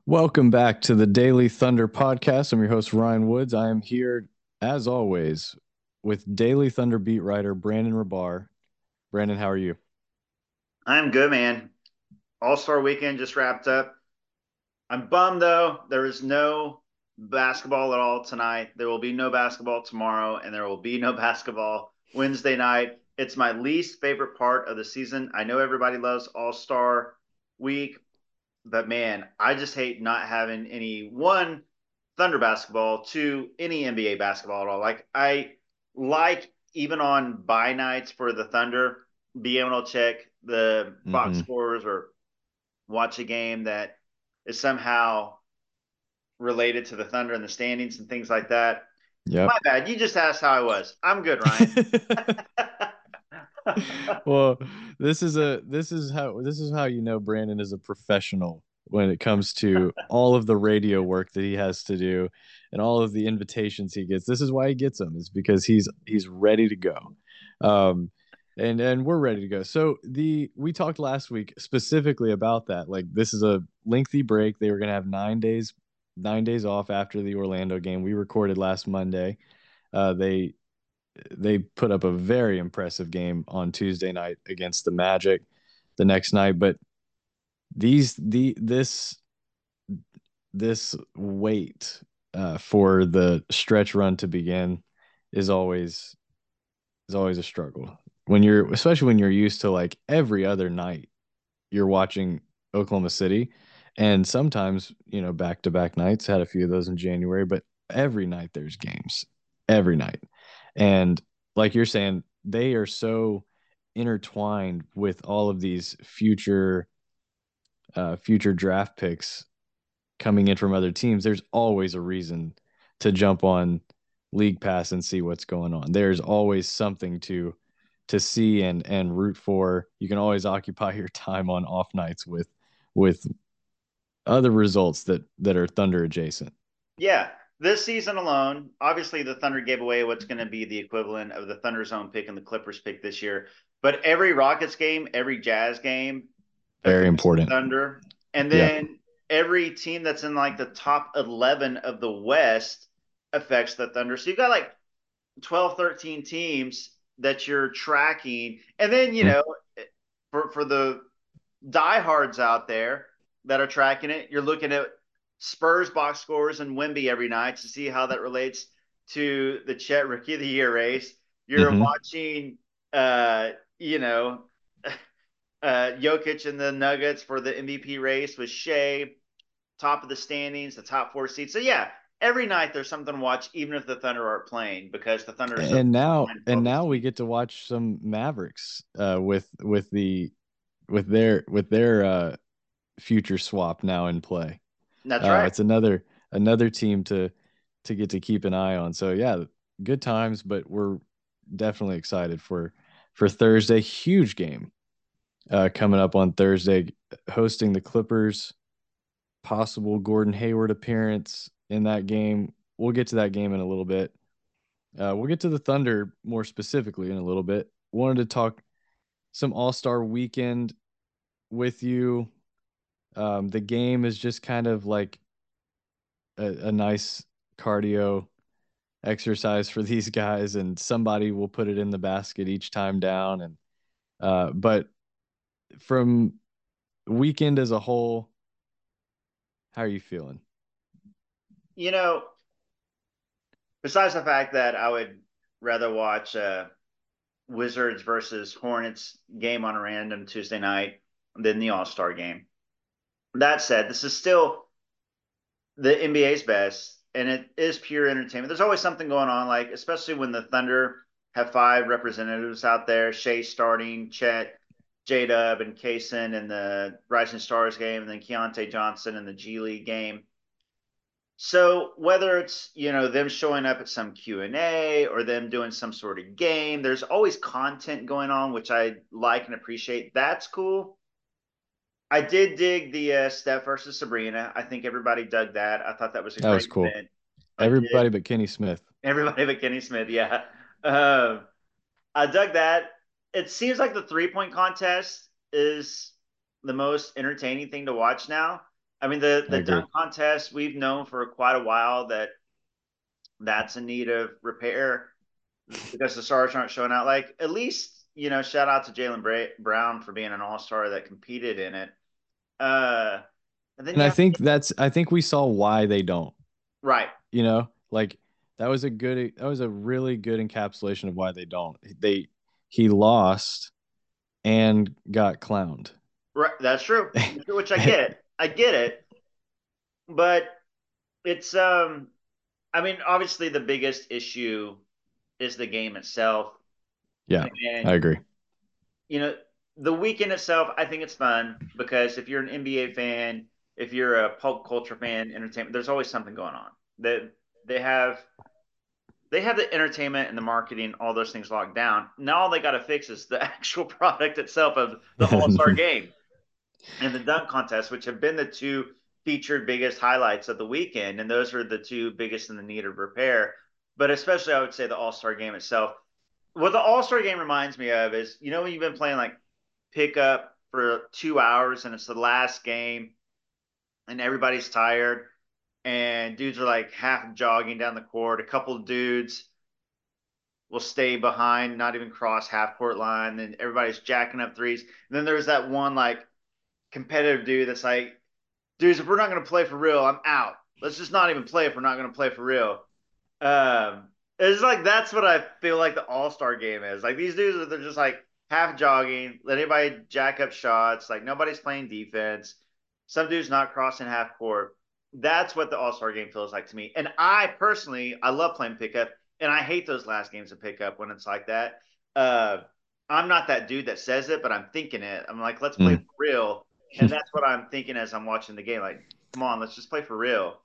Welcome back to the Daily Thunder podcast. I'm your host, Ryan Woods. I am here, as always, with Daily Thunder beat writer Brandon Rabar. Brandon, how are you? I'm good, man. All-Star weekend just wrapped up. I'm bummed though. There is no basketball at all tonight. There will be no basketball tomorrow, and there will be no basketball Wednesday night. It's my least favorite part of the season. I know everybody loves All-Star week, but man, I just hate not having any one Thunder basketball, two any NBA basketball at all. Like I like even on bye nights for the Thunder, be able to check the box Mm-hmm. scores or watch a game that is somehow related to the Thunder and the standings and things like that. Yep. My bad. You just asked how I was. I'm good, Ryan. Well, this is how you know Brandon is a professional when it comes to all of the radio work that he has to do and all of the invitations he gets. This is why he gets them, is because he's ready to go. Um and we're ready to go. So the we talked last week specifically about that. Like, this is a lengthy break. They were gonna have 9 days off after the Orlando game. We recorded last Monday. They put up a very impressive game on Tuesday night against the Magic the next night. But these the this wait for the stretch run to begin is always a struggle when you're, especially when you're used to, like, every other night you're watching Oklahoma City, and sometimes, back to back nights. Had a few of those in January, but every night there's games, every night. And like you're saying, they are so intertwined with all of these future draft picks coming in from other teams. There's always a reason to jump on League Pass and see what's going on. There's always something to see and root for. You can always occupy your time on off nights with other results that are Thunder adjacent. Yeah, this season alone, obviously the Thunder gave away what's going to be the equivalent of the Thunder's own pick and the Clippers pick this year. But every Rockets game, every Jazz game Very affects the important. Thunder. And Yeah. then every team that's in like the top 11 of the West affects the Thunder. So you've got like 12, 13 teams that you're tracking. And then, Mhm. for the diehards out there that are tracking it, you're looking at Spurs box scores and Wimby every night to see how that relates to the Chet Rookie of the Year race. You're Mhm. watching, uh, you know, Jokic and the Nuggets for the MVP race with Shea, top of the standings, the top four seeds. So yeah, every night there's something to watch, even if the Thunder aren't playing, because the Thunder are so And now behind and all these now we teams. get to watch some Mavericks with their future swap now in play. That's right. It's another team to get to keep an eye on. So yeah, good times, but we're definitely excited for Thursday. Huge game coming up on Thursday, hosting the Clippers. Possible Gordon Hayward appearance in that game. We'll get to that game in a little bit. We'll get to the Thunder more specifically in a little bit. Wanted to talk some All Star weekend with you. The game is just kind of like a nice cardio exercise for these guys, and somebody will put it in the basket each time down. And but from weekend as a whole, how are you feeling? You know, besides the fact that I would rather watch Wizards versus Hornets game on a random Tuesday night than the All Star game. That said, this is still the NBA's best, and it is pure entertainment. There's always something going on, like especially when the Thunder have five representatives out there: Shea starting, Chet, J Dub, and Kaysen in the Rising Stars game, and then Keontae Johnson in the G League game. So whether it's them showing up at some Q&A or them doing some sort of game, there's always content going on, which I like and appreciate. That's cool. I did dig the Steph versus Sabrina. I think everybody dug that. I thought that was a That was great cool. event. I did. Everybody but Kenny Smith. Everybody but Kenny Smith, yeah. Um, I dug that. It seems like the 3-point contest is the most entertaining thing to watch now. I mean, the I agree. dunk contest, we've known for quite a while that that's in need of repair because the stars aren't showing out. Like, at least, shout out to Jalen Brown for being an all star that competed in it. Uh, and then And you I have, think we saw why they don't, right, like that was a really good encapsulation of why they don't. He lost and got clowned. right. That's true. Which I get it. I get it. But it's, I mean, obviously the biggest issue is the game itself. Yeah, I And, agree. you know, the weekend itself, I think it's fun because if you're an NBA fan, if you're a pop culture fan, entertainment, there's always something going on. They have they have the entertainment and the marketing, all those things locked down. Now all they got to fix is the actual product itself of the All Star game and the dunk contest, which have been the two featured biggest highlights of the weekend, and those are the two biggest in the need of repair. But especially, I would say the All Star game itself. What the All Star game reminds me of is, when you've been playing like pickup for 2 hours and it's the last game and everybody's tired and dudes are like half jogging down the court. A couple of dudes will stay behind, not even cross half court line. Then everybody's jacking up threes. And then there's that one like competitive dude that's like, dudes, if we're not going to play for real, I'm out. Let's just not even play if we're not going to play for real. It's like that's what I feel like the All Star game is. Like these dudes, they're just like half jogging, let anybody jack up shots. Like nobody's playing defense. Some dude's not crossing half court. That's what the All Star game feels like to me. And I personally, I love playing pickup, and I hate those last games of pickup when it's like that. Uh, I'm not that dude that says it, but I'm thinking it. I'm like, let's play Mm. for real, and that's what I'm thinking as I'm watching the game. Like, come on, let's just play for real.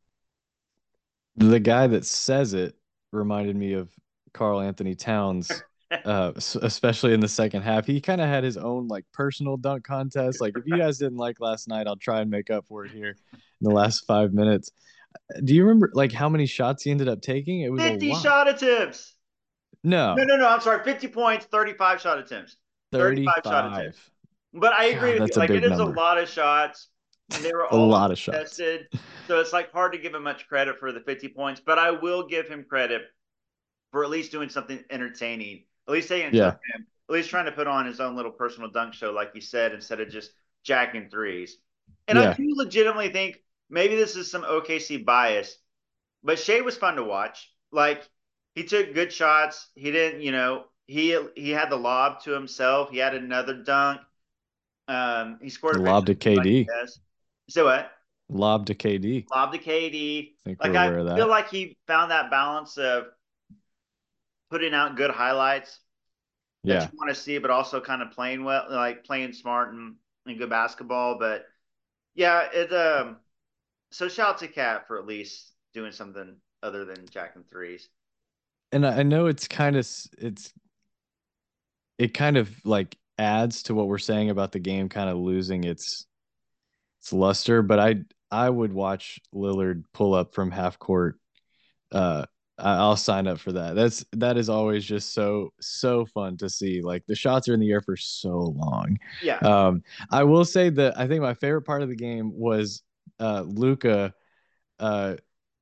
The guy that says it reminded me of Carl Anthony Towns, especially in the second half. He kind of had his own like personal dunk contest. Like, if you guys didn't like last night, I'll try and make up for it here in the last 5 minutes. Do you remember like how many shots he ended up taking? It was a 50 lot. shot attempts. No, No, no, no. I'm sorry. 50 points, 35 shot attempts. 35 shot attempts. 35. But I agree God, with you. that's a Like, it big is a number. lot of shots, and they were A all lot of shots. uncontested. So it's like hard to give him much credit for the 50 points, but I will give him credit for at least doing something entertaining, at least taking it to the Yeah, rim, at least trying to put on his own little personal dunk show, like you said, instead of just jacking threes. And I yeah. do legitimately think maybe this is some OKC bias, but Shea was fun to watch. Like he took good shots. He didn't, he had the lob to himself. He had another dunk. He scored Lob to efficiently, like KD. he does. So what? Lob to KD. Lob to KD. I think we're Like I aware of feel that. like he found that balance of putting out good highlights that you Yeah. want to see, but also kind of playing well, like playing smart and good basketball. But yeah, so shout out to Cat for at least doing something other than jacking threes. And I know it kind of like adds to what we're saying about the game kind of losing its luster, but I would watch Lillard pull up from half court. Uh I'll sign up for that. That is always just so fun to see. Like the shots are in the air for so long. Yeah. Um I will say that I think my favorite part of the game was Luca uh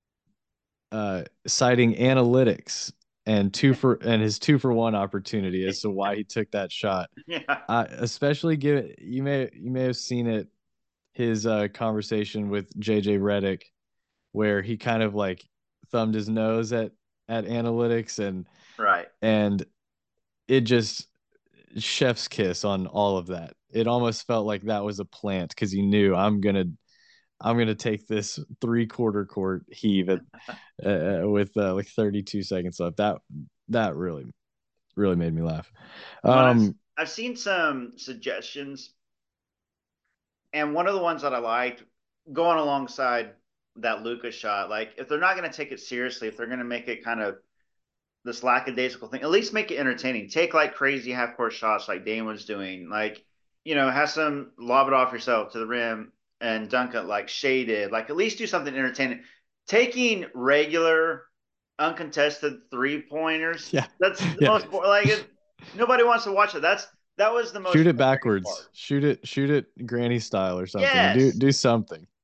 citing analytics and his 2-for-1 opportunity as to why he took that shot. Yeah. Especially given you may have seen it, his conversation with JJ Redick, where he kind of like thumbed his nose at analytics, Right. and it just chef's kiss on all of that. It almost felt like that was a plant because he knew I'm gonna take this 3/4 court heave at with like 32 seconds left. That really made me laugh. Well, Um, I've seen some suggestions, and one of the ones that I liked going alongside that Lucas shot, like if they're not going to take it seriously, if they're going to make it kind of this lackadaisical thing, at least make it entertaining. Take like crazy half court shots like Dame was doing, like have some lob it off yourself to the rim and dunk it like shaded. Like at least do something entertaining. Taking regular uncontested 3 pointers, yeah, that's the yeah. most like nobody wants to watch it. That was the most Shoot it frustrating backwards. part. Shoot it granny style or something. Do Yes, do something.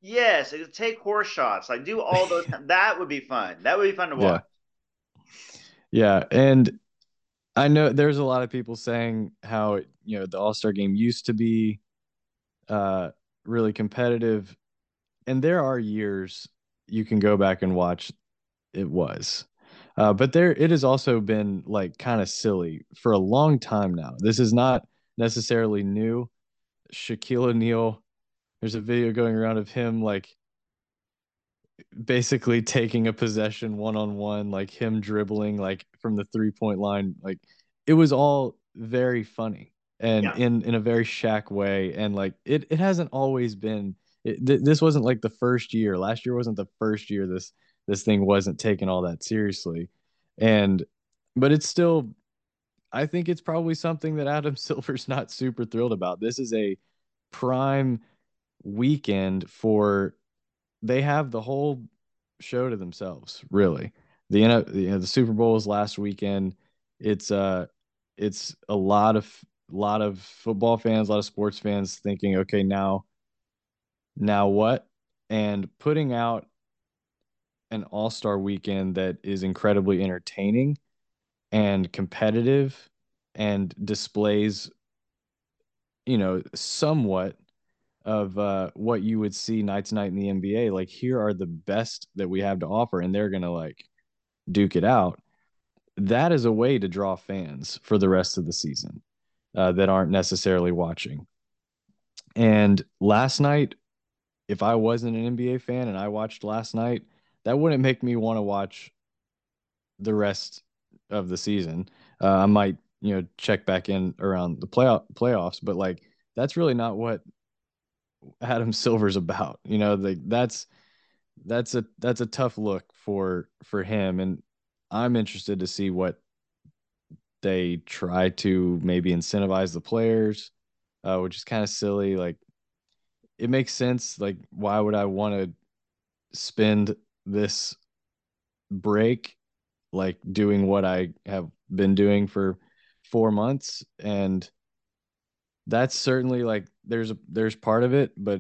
Yes, take horse shots. Like do all those. That would be fun. That would be fun to Yeah. watch. Yeah. And I know there's a lot of people saying how, the All-Star game used to be uh really competitive. And there are years you can go back and watch it was. But there it has also been like kind of silly for a long time now. This is not necessarily new. Shaquille O'Neal, there's a video going around of him like basically taking a possession one on one, like him dribbling like from the 3-point line. Like it was all very funny and Yeah. in a very Shaq way. And like it hasn't always been. This wasn't like the first year. Last year wasn't the first year this thing wasn't taken all that seriously. And but it's still. I think it's probably something that Adam Silver's not super thrilled about. This is a prime weekend for they have the whole show to themselves, really. The Super Bowl is last weekend. It's it's a lot of football fans, a lot of sports fans thinking, okay, now what? And putting out an all-star weekend that is incredibly entertaining and competitive and displays, somewhat of what you would see night to night in the NBA. Like here are the best that we have to offer, and they're gonna like duke it out. That is a way to draw fans for the rest of the season that aren't necessarily watching. And last night, if I wasn't an NBA fan and I watched last night, that wouldn't make me want to watch the rest of the season. I might, check back in around the playoffs, but like that's really not what Adam Silver's about. Like that's a tough look for him, and I'm interested to see what they try to maybe incentivize the players, which is kind of silly. Like it makes sense. Like why would I want to spend this break like doing what I have been doing for 4 months? And that's certainly like there's part of it, but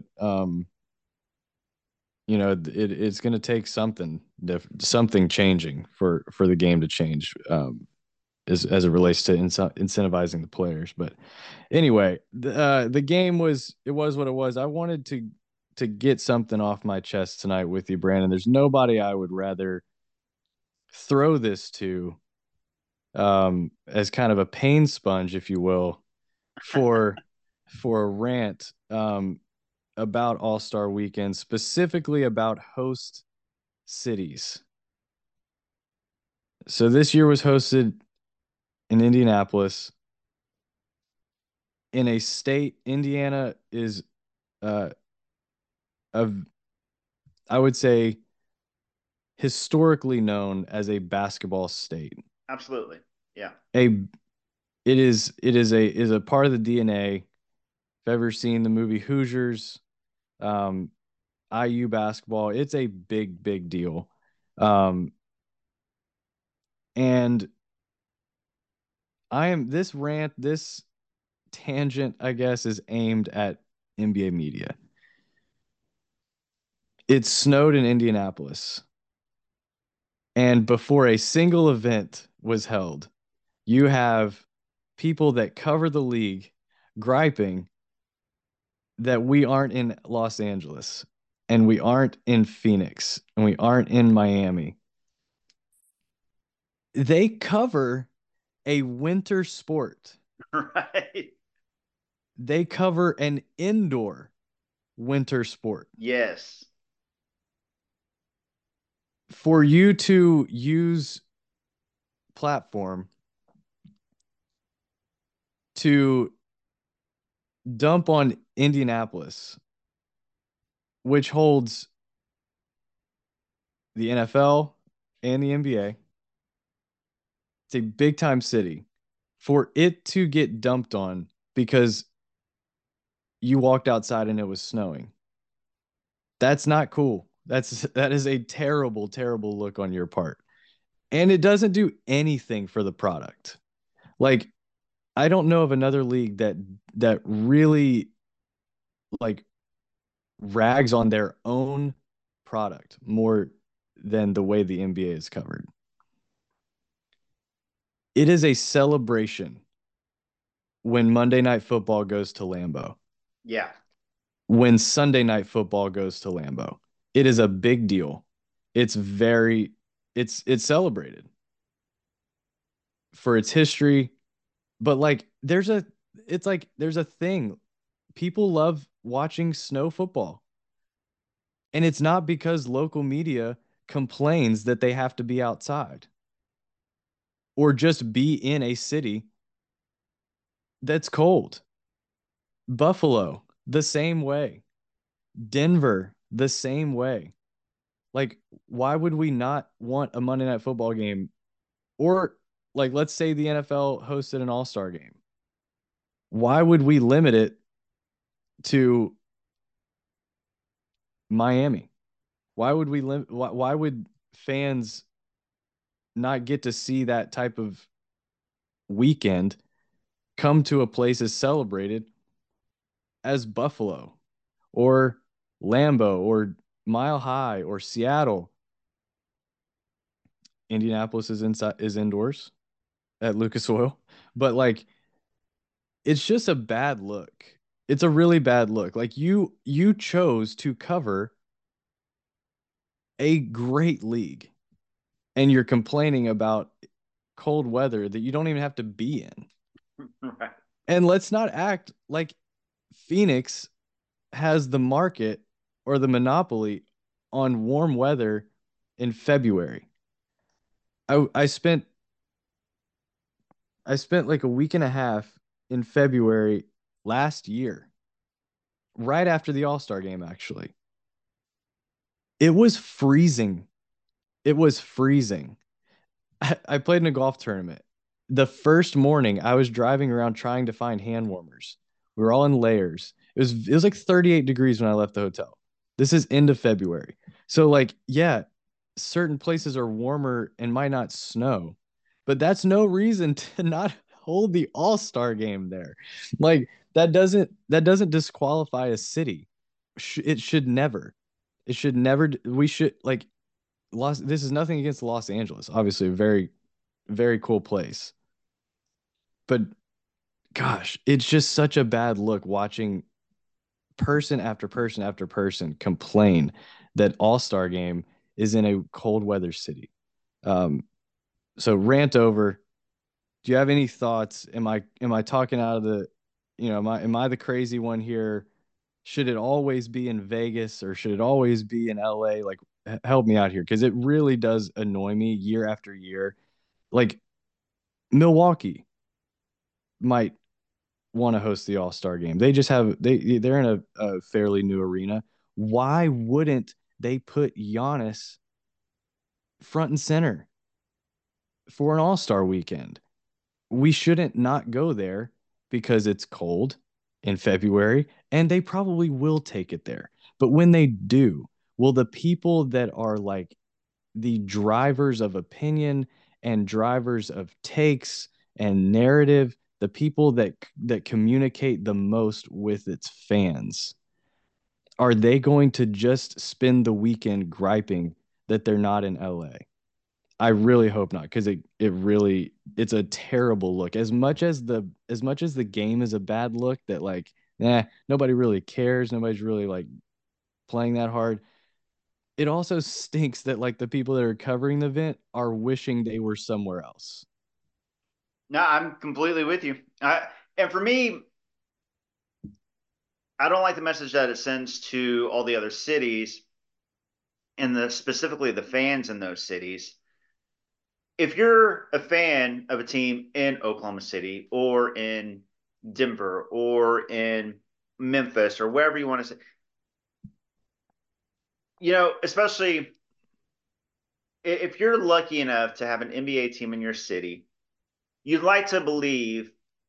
it's going to take something changing for the game to change, as it relates to incentivizing the players. But anyway, the game was what it was. I wanted to get something off my chest tonight with you, Brandon. There's nobody I would rather throw this to, as kind of a pain sponge, if you will, for for a rant, about All-Star Weekend, specifically about host cities. So this year was hosted in Indianapolis, in a state. Indiana is, uh, of I would say, historically known as a basketball state. Absolutely. Yeah. A it is a part of the DNA. If you've ever seen the movie Hoosiers, um, IU basketball, it's a big deal. Um, and I am this tangent, I guess, is aimed at NBA media. It snowed in Indianapolis, and before a single event was held, you have people that cover the league griping that we aren't in Los Angeles and we aren't in Phoenix and we aren't in Miami. They cover a winter sport. Right. They cover an indoor winter sport. Yes. For you to use platform to dump on Indianapolis, which holds the NFL and the NBA. It's a big time city. For it to get dumped on because you walked outside and it was snowing. That's not cool. That is a terrible look on your part. And it doesn't do anything for the product. Like I don't know of another league that really like rags on their own product more than the way the NBA is covered. It is a celebration when Monday Night Football goes to Lambeau, Yeah. when Sunday Night Football goes to Lambeau. It is a big deal. It's very it's celebrated for its history, but like there's a thing. People love watching snow football. And it's not because local media complains that they have to be outside or just be in a city that's cold. Buffalo, the same way. Denver, the same way. Like, why would we not want a Monday Night Football game? Or, like, let's say the NFL hosted an All-Star game. Why would we limit it to Miami? Why would we limit? Why would fans not get to see that type of weekend come to a place as celebrated as Buffalo or Lambeau or Mile High or Seattle? Indianapolis is indoors at Lucas Oil, but like it's just a bad look. It's a really bad look. Like you chose to cover a great league and you're complaining about cold weather that you don't even have to be in. Right. And let's not act like Phoenix has the market or the monopoly on warm weather in February. I spent like a week and a half in February last year, right after the All-Star game actually. It was freezing. It was freezing. I played in a golf tournament. The first morning, I was driving around trying to find hand warmers. We were all in layers. It was like 38 degrees when I left the hotel. This is end of February. So like, yeah, certain places are warmer and might not snow, but that's no reason to not hold the All-Star game there. Like that doesn't disqualify a city. It should never. It should never. We should like this is nothing against Los Angeles. Obviously, a very, very cool place. But gosh, it's just such a bad look watching person after person after person complain that All-Star game is in a cold weather city. Um, so rant over. Do you have any thoughts? Am I talking out of the, am I the crazy one here? Should it always be in Vegas or should it always be in LA? Like, help me out here because it really does annoy me year after year. Like Milwaukee might want to host the All-Star game. They just have they're in a fairly new arena. Why wouldn't they put Giannis front and center for an All-Star weekend? We shouldn't not go there because it's cold in February and they probably will take it there. But when they do, will the people that are like the drivers of opinion and drivers of takes and narrative, the people that communicate the most with its fans, are they going to just spend the weekend griping that they're not in LA? I really hope not, because it's a terrible look. As much as the game is a bad look that like, nobody really cares, nobody's really like playing that hard. It also stinks that like the people that are covering the event are wishing they were somewhere else. No, I'm completely with you. And for me, I don't like the message that it sends to all the other cities and specifically the fans in those cities. If you're a fan of a team in Oklahoma City or in Denver or in Memphis or wherever you want to say, especially if you're lucky enough to have an NBA team in your city, you'd like to believe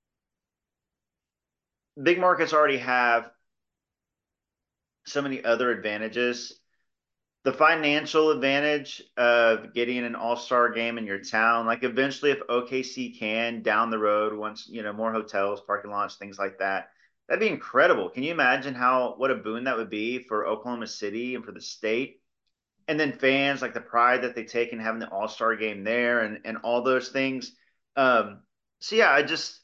big markets already have so many other advantages. The financial advantage of getting an all-star game in your town, like eventually if OKC can down the road once, more hotels, parking lots, things like that. That'd be incredible. Can you imagine how what a boon that would be for Oklahoma City and for the state? And then fans, like the pride that they take in having the All-Star game there and all those things. Um, so yeah, I just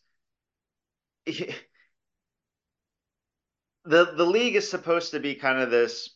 the league is supposed to be kind of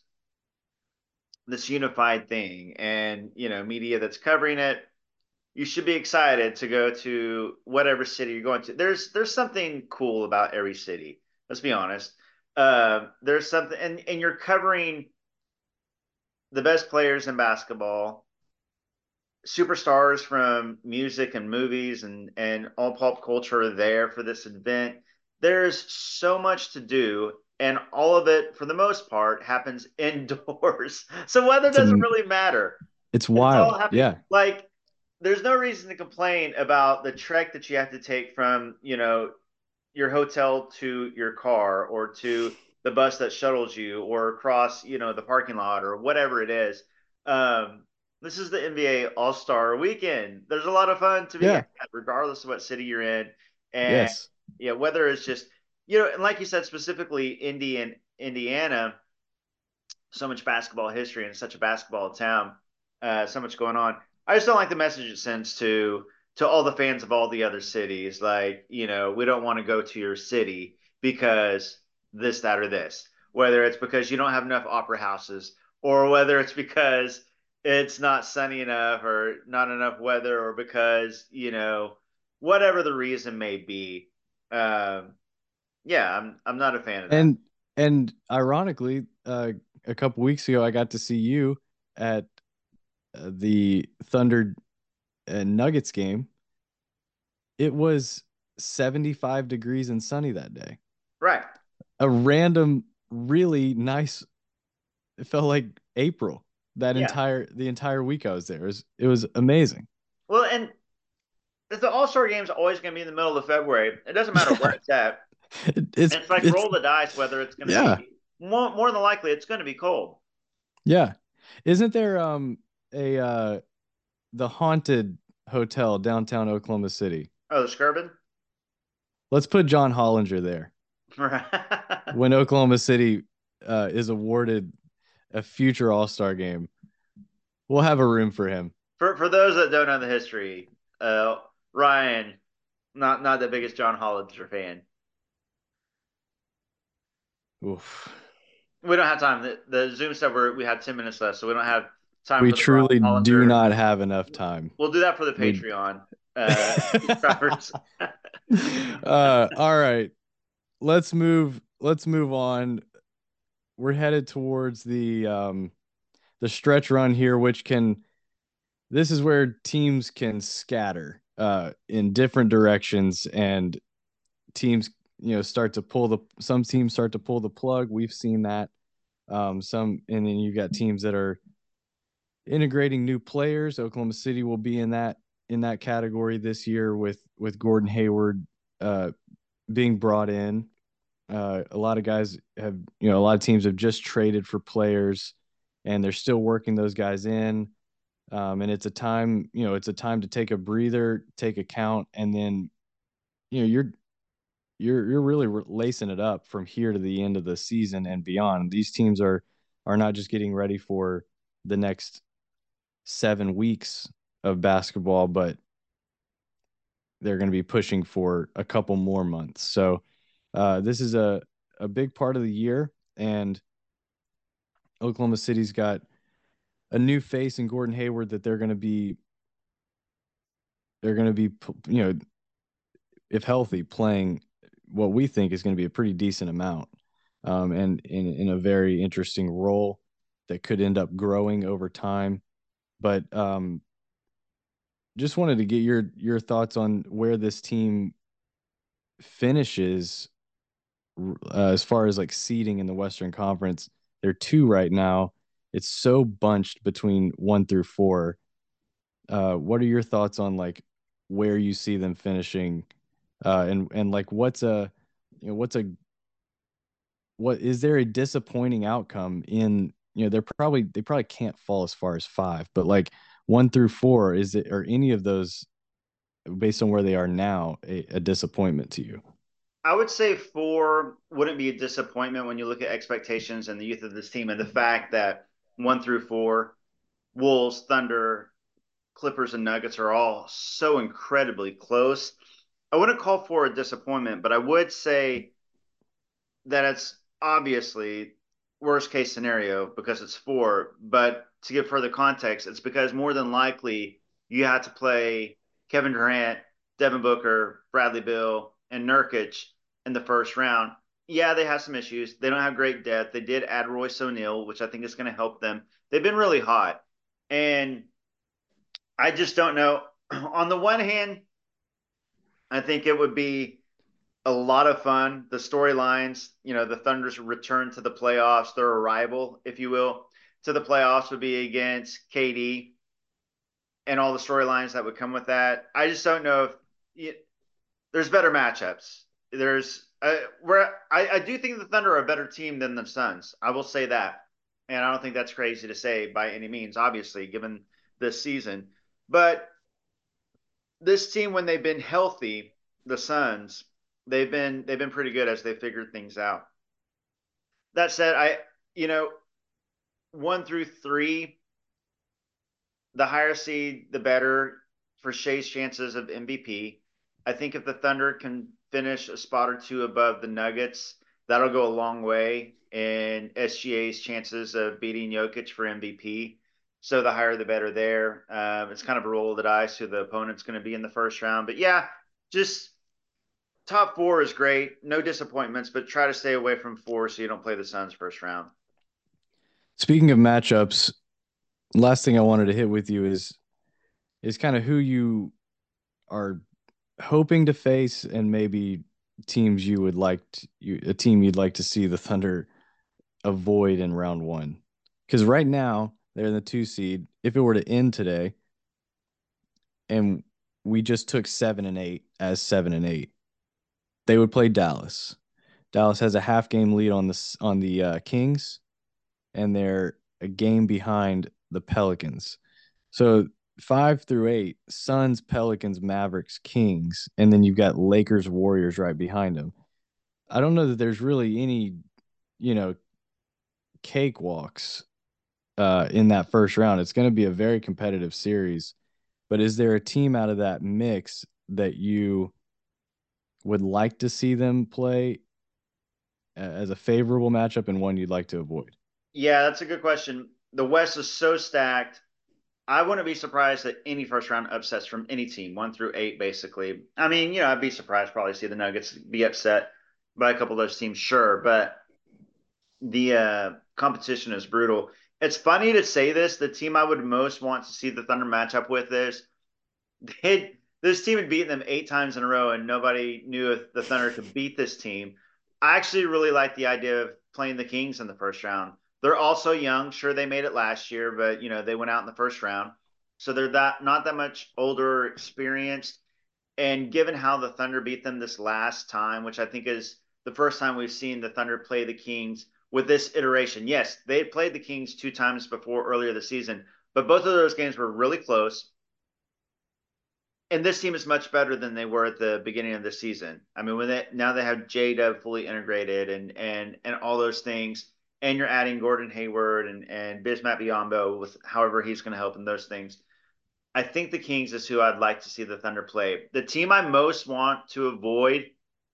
this unified thing, and media that's covering it, you should be excited to go to whatever city you're going to. There's something cool about every city. Let's be honest. There's something, and you're covering the best players in basketball, superstars from music and movies and all pop culture are there for this event. There's so much to do, and all of it, for the most part, happens indoors. So weather It's doesn't a really matter. it's It's all wild. happening. Yeah. Like, there's no reason to complain about the trek that you have to take from, your hotel to your car or to the bus that shuttles you or across, the parking lot or whatever it is. Um, this is the NBA All Star Weekend. There's a lot of fun to be had, Yeah. regardless of what city you're in, and Yes. yeah, whether it's just and like you said, specifically Indiana, so much basketball history and such a basketball town, so much going on. I just don't like the message it sends to all the fans of all the other cities. Like, we don't want to go to your city because this, that, or this. Whether it's because you don't have enough opera houses, or whether it's because it's not sunny enough, or not enough weather, or because whatever the reason may be. Um, yeah, I'm not a fan of that. And and ironically, a couple weeks ago, I got to see you at the Thunder and Nuggets game. It was 75 degrees and sunny that day. Right. A random, really nice. It felt like April. Yeah. The entire week I was there. It was amazing. Well, and the All Star Game's always going to be in the middle of February. It doesn't matter where Yeah, it's at. it's And it's like it's roll the dice whether it's going to yeah, be more than likely it's going to be cold. yeah. Isn't there a the haunted hotel downtown Oklahoma City? Oh, the Skirvin? Let's put John Hollinger there. When Oklahoma City is awarded a future All-Star game, we'll have a room for him. For those that don't know the history, Ryan, not the biggest John Hollinger fan. Oof. We don't have time. The Zoom stuff we had 10 minutes left, so we don't have time We for the Ryan truly do Hollander. not have enough time. We'll do that for the We Patreon subscribers. all right. Let's move on. We're headed towards the stretch run here, which can this is where teams can scatter in different directions, and teams start to pull the some teams start to pull the plug. We've seen that. Some and then you've got teams that are integrating new players. Oklahoma City will be in that category this year with Gordon Hayward uh, being brought in. A lot of guys have, a lot of teams have just traded for players, and they're still working those guys in. And it's a time to take a breather, take account, and then you're really lacing it up from here to the end of the season and beyond. These teams are not just getting ready for the next 7 weeks of basketball, but they're going to be pushing for a couple more months. So this is a big part of the year, and Oklahoma City's got a new face in Gordon Hayward that they're going to be if healthy, playing what we think is going to be a pretty decent amount, and in a very interesting role that could end up growing over time. But just wanted to get your thoughts on where this team finishes as far as like seeding in the Western Conference. They're two right now. It's so bunched between 1 through 4. What are your thoughts on like where you see them finishing, and like what's a what is there a disappointing outcome in they probably can't fall as far as 5, but like 1 through 4, is it, or any of those based on where they are now, a disappointment to you? I would say four wouldn't be a disappointment when you look at expectations and the youth of this team and the fact that 1 through 4, Wolves, Thunder, Clippers, and Nuggets are all so incredibly close. I wouldn't call for a disappointment, but I would say that it's obviously worst case scenario because it's four. But to give further context, it's because more than likely you had to play Kevin Durant, Devin Booker, Bradley Beal, and Nurkic in the first round. Yeah, they have some issues. They don't have great depth. They did add Royce O'Neal, which I think is going to help them. They've been really hot. And I just don't know. On the one hand, I think it would be a lot of fun. The storylines, the Thunder's return to the playoffs, their arrival, if you will, to the playoffs would be against KD and all the storylines that would come with that. I just don't know if there's better matchups. There's where I do think the Thunder are a better team than the Suns. I will say that, and I don't think that's crazy to say by any means. Obviously, given this season, but this team when they've been healthy, the Suns, they've been pretty good as they figured things out. That said, I you know 1 through 3, the higher seed, the better for Shea's chances of MVP. I think if the Thunder can finish a spot or two above the Nuggets, that'll go a long way in SGA's chances of beating Jokic for MVP. So the higher the better there. It's kind of a roll of the dice who the opponent's going to be in the first round. But yeah, just top four is great. No disappointments, but try to stay away from four so you don't play the Suns first round. Speaking of matchups, last thing I wanted to hit with you is kind of who you are hoping to face and maybe teams you would like a team you'd like to see the Thunder avoid in round one. Because right now they're in the 2 seed. If it were to end today and we just took 7 and 8 as 7 and 8, they would play Dallas. Dallas has a half game lead on the Kings, and they're a game behind the Pelicans. So 5 through 8, Suns, Pelicans, Mavericks, Kings, and then you've got Lakers, Warriors right behind them. I don't know that there's really any, you know, cakewalks in that first round. It's going to be a very competitive series. But is there a team out of that mix that you would like to see them play as a favorable matchup and one you'd like to avoid? Yeah, that's a good question. The West is so stacked. I wouldn't be surprised at any first round upsets from any team, 1 through 8, basically. I mean, I'd be surprised probably to see the Nuggets be upset by a couple of those teams, sure, but the competition is brutal. It's funny to say this. The team I would most want to see the Thunder match up with is this team had beaten them 8 times in a row, and nobody knew if the Thunder could beat this team. I actually really like the idea of playing the Kings in the first round. They're also young. Sure, they made it last year, but they went out in the first round, so they're that not that much older, experienced. And given how the Thunder beat them this last time, which I think is the first time we've seen the Thunder play the Kings with this iteration. Yes, they had played the Kings 2 times before earlier this season, but both of those games were really close, and this team is much better than they were at the beginning of the season. I mean, now they have J Dub fully integrated and all those things, and you're adding Gordon Hayward and Bismack Biyombo with however he's going to help in those things. I think the Kings is who I'd like to see the Thunder play. The team I most want to avoid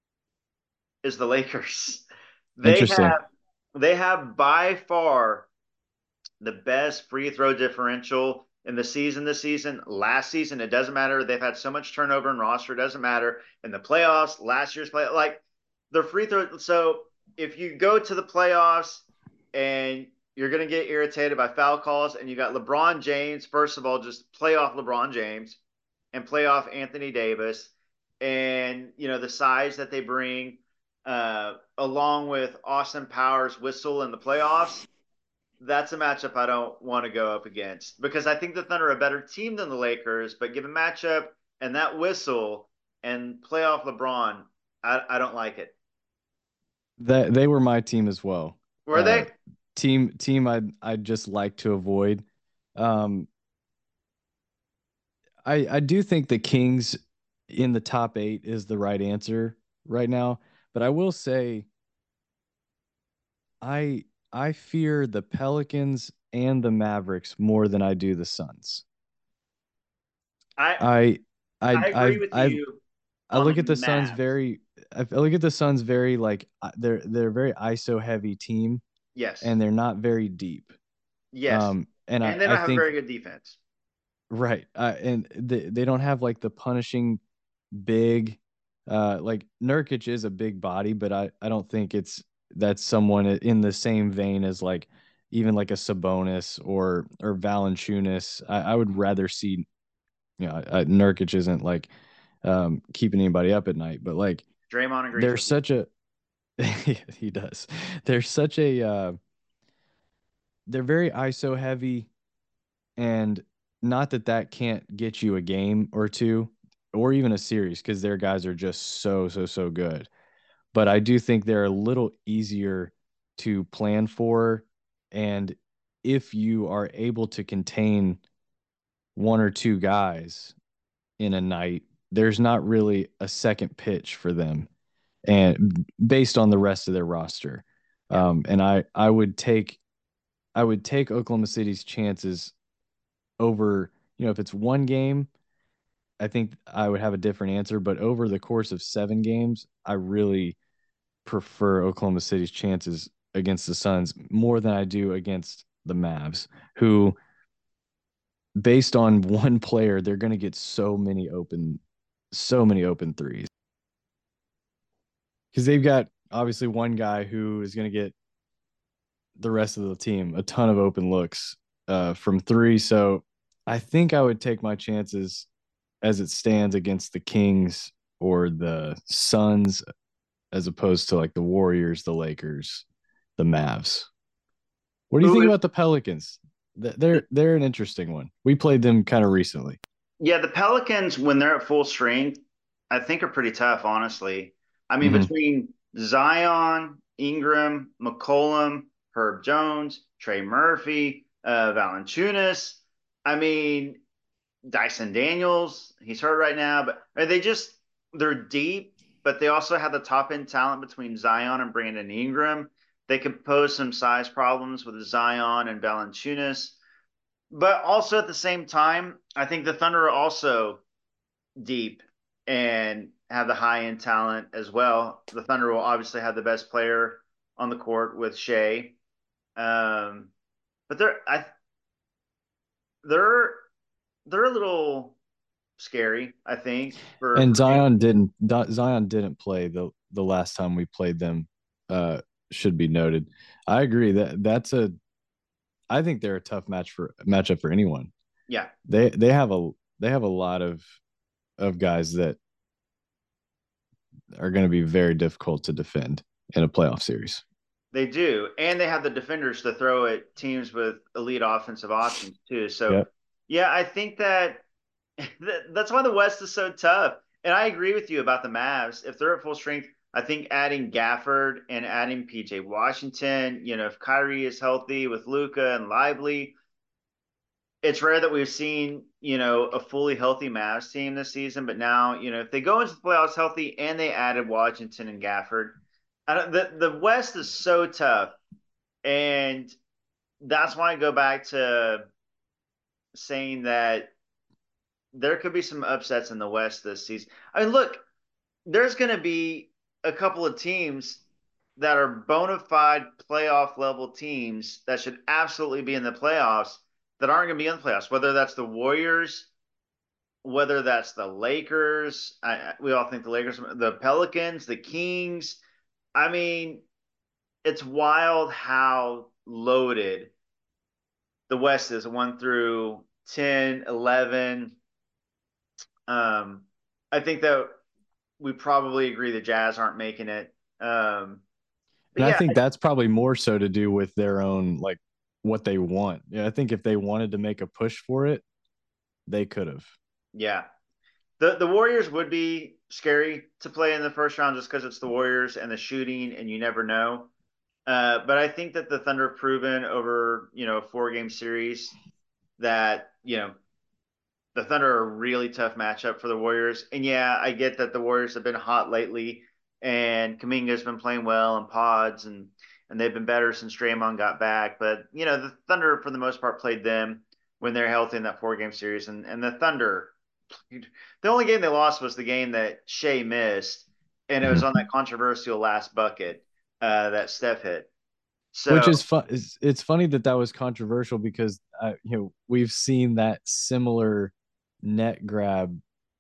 is the Lakers. They Interesting. have they have by far the best free throw differential in the season this season. Last season, it doesn't matter. They've had so much turnover in roster, it doesn't matter. In the playoffs, last year's play, like their free throw. So if you go to the playoffs and you're going to get irritated by foul calls, and you got LeBron James, first of all, just play off LeBron James and play off Anthony Davis, and the size that they bring, along with Austin Powers' whistle in the playoffs. That's a matchup I don't want to go up against because I think the Thunder are a better team than the Lakers. But given matchup and that whistle and playoff LeBron, I don't like it. That they were my team as well. Were Uh, they? team I'd just like to avoid. Um, I do think the Kings in the top 8 is the right answer right now, But I will say I I fear the Pelicans and the Mavericks more than I do the Suns. I I I I agree with you I on the look at the Suns Mavs. very I look at the Suns very like they're a very ISO heavy team Yes. and they're not very deep. Yes. And And they I don't have a think very good defense. right. And they don't have like the punishing big like Nurkic is a big body, but I don't think that's someone in the same vein as like even like a Sabonis or Valanciunas. I would rather see Nurkic isn't like keeping anybody up at night, but like Draymond agrees there's with you. such a he does. There's such a they're very ISO heavy, and not that that can't get you a game or two or even a series because their guys are just so good. But I do think they're a little easier to plan for. And if you are able to contain one or two guys in a night, there's not really a second pitch for them. And based on the rest of their roster. Yeah. And I would take Oklahoma City's chances over, if it's one game, I think I would have a different answer. But over the course of 7 games, I really prefer Oklahoma City's chances against the Suns more than I do against the Mavs, who, based on one player, they're going to get so many open threes because they've got obviously one guy who is going to get the rest of the team a ton of open looks from three. So I think I would take my chances as it stands against the Kings or the Suns as opposed to like the Warriors, the Lakers, the Mavs. What do you Who think is about the Pelicans? They're an interesting one. We played them kind of recently. Yeah, the Pelicans, when they're at full strength, I think are pretty tough, honestly. I mean, Hmm. between Zion, Ingram, McCollum, Herb Jones, Trey Murphy, Valanciunas, I mean, Dyson Daniels, he's hurt right now, but they're deep, but they also have the top end talent between Zion and Brandon Ingram. They could pose some size problems with Zion and Valanciunas. But also at the same time, I think the Thunder are also deep and have the high end talent as well. The Thunder will obviously have the best player on the court with Shea, um, but they're they're a little scary. I think And for game. Zion didn't play the last time we played them. Should be noted. I agree that's a I think they're a tough matchup for anyone. Yeah, They have a lot of guys that are going to be very difficult to defend in a playoff series. they do, and they have the defenders to throw at teams with elite offensive options too. So Yep. yeah, I think that that's why the West is so tough. And I agree with you about the Mavs. If they're at full strength, I think adding Gafford and adding PJ Washington, if Kyrie is healthy with Luca and Lively, it's rare that we've seen, a fully healthy Mavs team this season. But now, if they go into the playoffs healthy and they added Washington and Gafford, the West is so tough. And that's why I go back to saying that there could be some upsets in the West this season. I mean, look, there's going to be a couple of teams that are bona fide playoff level teams that should absolutely be in the playoffs that aren't going to be in the playoffs, whether that's the Warriors, whether that's the Lakers. We all think the Lakers, the Pelicans, the Kings. I mean, it's wild how loaded the West is 1 through 10, 11. Um, I think that we probably agree the Jazz aren't making it. But And I yeah, think that's probably more so to do with their own like what they want. Yeah, I think if they wanted to make a push for it, they could have. yeah. The Warriors would be scary to play in the first round just because it's the Warriors and the shooting, and you never know. But I think that the Thunder have proven over a 4 game series that the Thunder are a really tough matchup for the Warriors. And yeah, I get that the Warriors have been hot lately, and Kuminga's been playing well and Pods and they've been better since Draymond got back. But you know, the Thunder for the most part played them when they're healthy in that 4 game series, and the Thunder, the only game they lost was the game that Shea missed, and it was on Mhm. that controversial last bucket that Steph hit. Which So is fun. It's funny that that was controversial because we've seen that similar net grab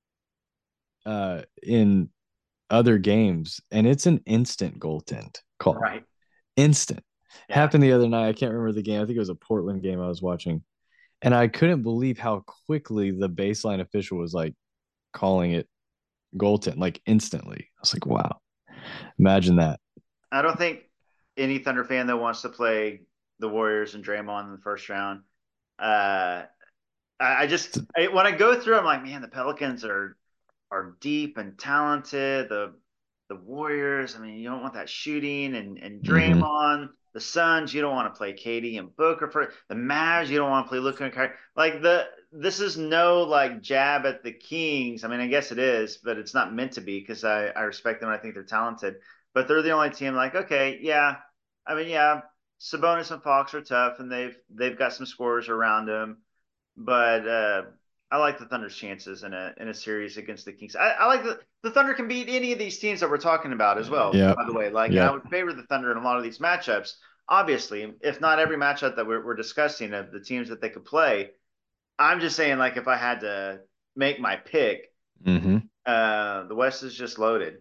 in other games, and it's an instant goaltend call. right, Instant. yeah, Happened the other night. I can't remember the game. I think it was a Portland game I was watching, and I couldn't believe how quickly the baseline official was like calling it goaltend, like instantly. I was like, wow, imagine that. I don't think any Thunder fan that wants to play the Warriors and Draymond in the first round. Uh, when I go through, I'm like, man, the Pelicans are deep and talented. The Warriors, I mean, you don't want that shooting and Mm-hmm. Draymond. The Suns, you don't want to play Katie and Booker for the Mavs. You don't want to play Luka and Kyrie. Like this is no like jab at the Kings. I mean, I guess it is, but it's not meant to be because I respect them and I think they're talented. But they're the only team like, okay, yeah. I mean, yeah, Sabonis and Fox are tough and they've got some scorers around them. But I like the Thunder's chances in a series against the Kings. I like the Thunder can beat any of these teams that we're talking about as well. Yep. By the way, like, and I Yep. would favor the Thunder in a lot of these matchups. Obviously, if not every matchup that we're discussing of the teams that they could play, I'm just saying, like, if I had to make my pick, Mm-hmm. the West is just loaded.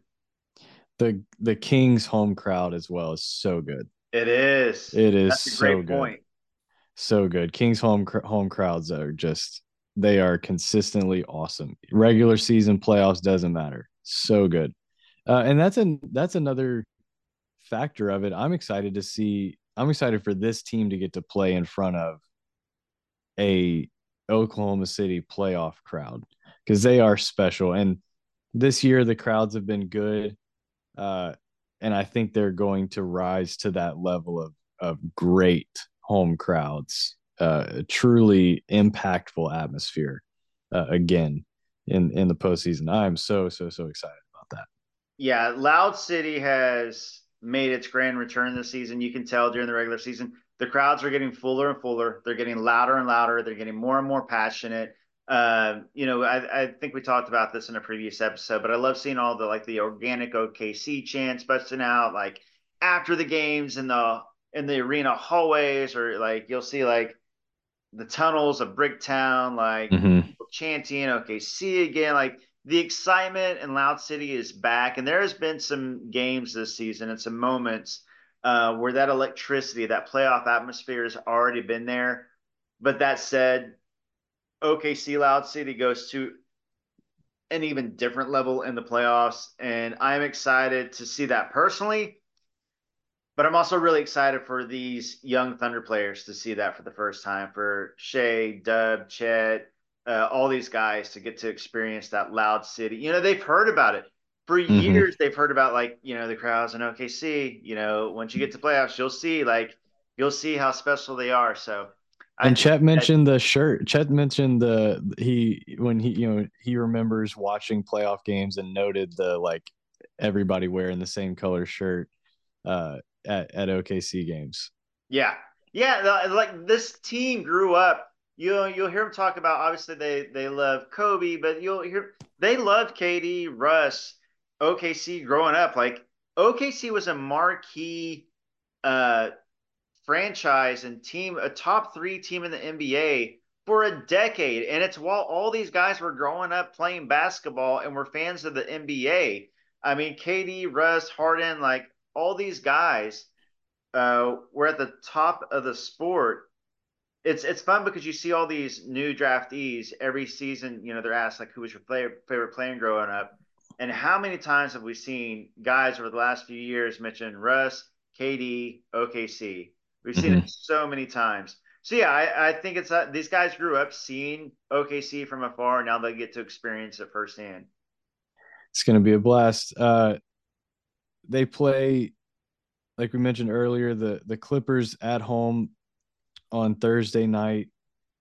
The Kings home crowd as well is so good. It is. It is That's a so great good. point. So good. Kings home crowds are just they are consistently awesome. Regular season playoffs doesn't matter. So good. And that's another factor of it. I'm excited for this team to get to play in front of a Oklahoma City playoff crowd because they are special. And this year the crowds have been good. Uh, and I think they're going to rise to that level of great home crowds, truly impactful atmosphere again in the postseason. I'm so excited about that. Yeah, Loud City has made its grand return this season. You can tell during the regular season, the crowds are getting fuller and fuller. They're getting louder and louder. They're getting more and more passionate. You know, I think we talked about this in a previous episode, but I love seeing all the like the organic OKC chants busting out like after the games in the arena hallways, or like you'll see like the tunnels of Bricktown, like Mm-hmm. people chanting OKC again. Like the excitement in Loud City is back, and there has been some games this season and some moments where that electricity, that playoff atmosphere has already been there. But that said, OKC Loud City goes to an even different level in the playoffs, and I'm excited to see that personally. But I'm also really excited for these young Thunder players to see that for the first time. For Shea, Dub, Chet, all these guys to get to experience that loud city. You know, they've heard about it for Mm-hmm. years. They've heard about like the crowds in OKC. You know, once you get to playoffs, you'll see how special they are. So I And think Chet that mentioned the shirt. Chet mentioned the he when he he remembers watching playoff games and noted the like everybody wearing the same color shirt at OKC games. yeah, yeah, like this team grew up. You'll hear them talk about obviously they love Kobe, but you'll hear they loved KD, Russ, OKC growing up. Like OKC was a marquee uh, franchise and team, a top 3 team in the NBA for a decade, and it's while all these guys were growing up playing basketball and were fans of the NBA. I mean, KD, Russ, Harden, like all these guys we're at the top of the sport. It's fun because you see all these new draftees every season. You know, they're asked like, "Who was your favorite player growing up?" And how many times have we seen guys over the last few years mention Russ, KD, OKC? We've seen it Mm-hmm. so many times. So yeah, I think it's these guys grew up seeing OKC from afar, and now they get to experience it firsthand. It's going to be a blast. They play like we mentioned earlier the Clippers at home on Thursday night.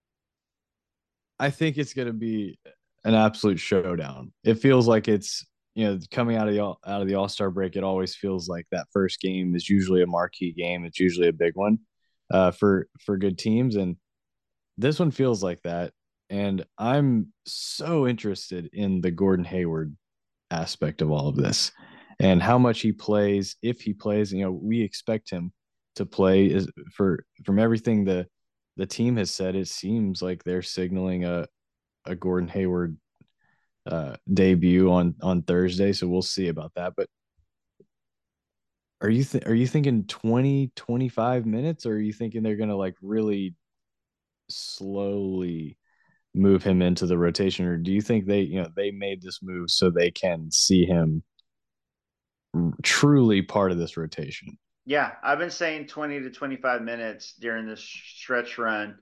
I think it's going to be an absolute showdown. It feels like it's coming out of the All-Star break, it always feels like that first game is usually a marquee game. It's usually a big one for good teams, and this one feels like that. And I'm so interested in the Gordon Hayward aspect of all of this and how much he plays. If he plays, we expect him to play. Is for From everything the team has said, it seems like they're signaling a Gordon Hayward debut on Thursday. So we'll see about that. But are you thinking 20-25 minutes, or are you thinking they're gonna like really slowly move him into the rotation, or do you think they made this move so they can see him truly part of this rotation? Yeah, I've been saying 20 to 25 minutes during this stretch run.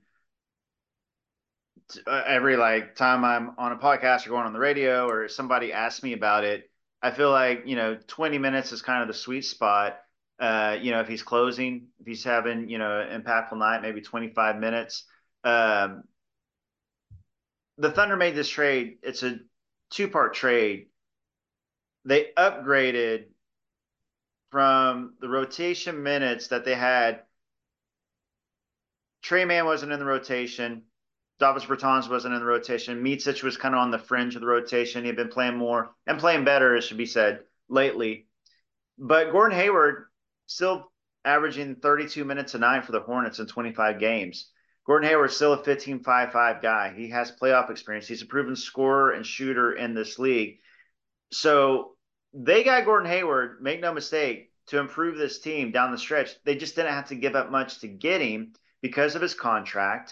Every like time I'm on a podcast or going on the radio or somebody asks me about it, I feel like 20 minutes is kind of the sweet spot. If he's closing, if he's having an impactful night, maybe 25 minutes. Um, the Thunder made this trade. It's a two-part trade. They upgraded from the rotation minutes that they had. Tre Mann wasn't in the rotation. Davis Bertans wasn't in the rotation. Micic was kind of on the fringe of the rotation. He had been playing more and playing better, it should be said, lately. But Gordon Hayward still averaging 32 minutes a night for the Hornets in 25 games. Gordon Hayward's still a 15-5-5 guy. He has playoff experience. He's a proven scorer and shooter in this league. So they got Gordon Hayward, make no mistake, to improve this team down the stretch. They just didn't have to give up much to get him because of his contract.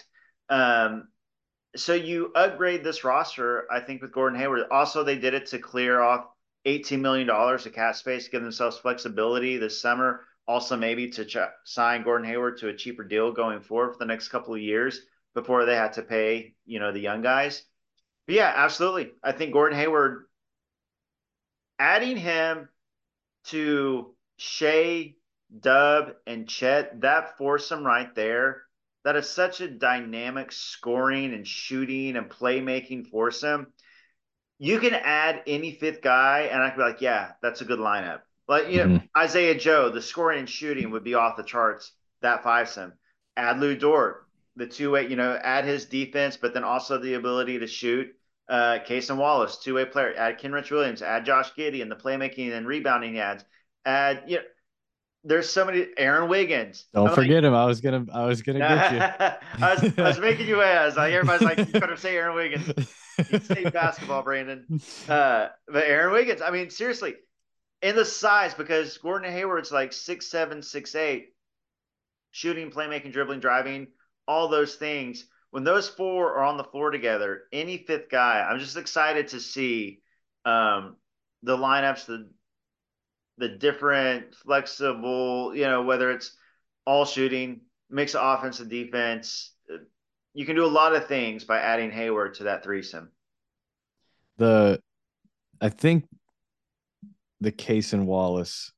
So you upgrade this roster, I think, with Gordon Hayward. Also, they did it to clear off $18 million of cap space, give themselves flexibility this summer. Also, maybe to sign Gordon Hayward to a cheaper deal going forward for the next couple of years before they had to pay, the young guys. But yeah, absolutely. I think Gordon Hayward, adding him to Shea, Dub, and Chet, that foursome right there, that is such a dynamic scoring and shooting and playmaking foursome. You can add any fifth guy, and I can be like, yeah, that's a good lineup. Like, Mhm. Isaiah Joe, the scoring and shooting would be off the charts, that fivesome. Add Lou Dort, the two-way, add his defense, but then also the ability to shoot. Cason Wallace, two-way player. Add Kenrich Williams, add Josh Giddey, and the playmaking and rebounding he adds. Add, there's so many. Aaron Wiggins. Don't I'm like, forget him. I was gonna get you. I was making you wait. I was like, everybody's like, you better say Aaron Wiggins. He's state basketball, Brandon. But Aaron Wiggins, I mean, seriously, in the size, because Gordon Hayward's like 6'7", 6'8", shooting, playmaking, dribbling, driving, all those things. When those four are on the floor together, any fifth guy, I'm just excited to see um, the lineups, the different flexible, whether it's all shooting, mix of offense and defense. You can do a lot of things by adding Hayward to that threesome. the I think the Case and Wallace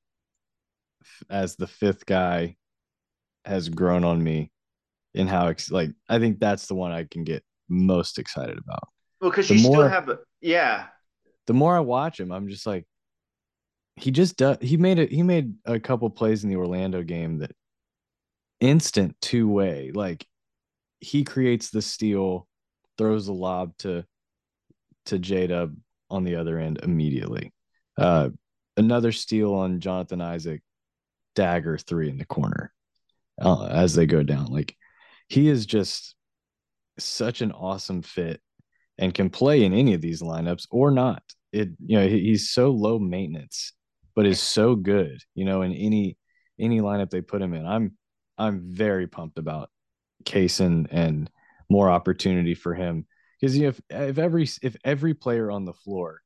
as the fifth guy has grown on me in how like I think that's the one I can get most excited about. Well, because The you still more have, yeah, the more I watch him, I'm just like he just does. He made a couple plays in the Orlando game that instant two-way. Like he creates the steal, throws the lob to J-Dub on the other end immediately. Uh, Another steal on Jonathan Isaac, dagger three in the corner as they go down. Like he is just such an awesome fit and can play in any of these lineups or not. He's so low maintenance, but is so good. In any lineup they put him in. I'm very pumped about Kaysen and more opportunity for him because if every player on the floor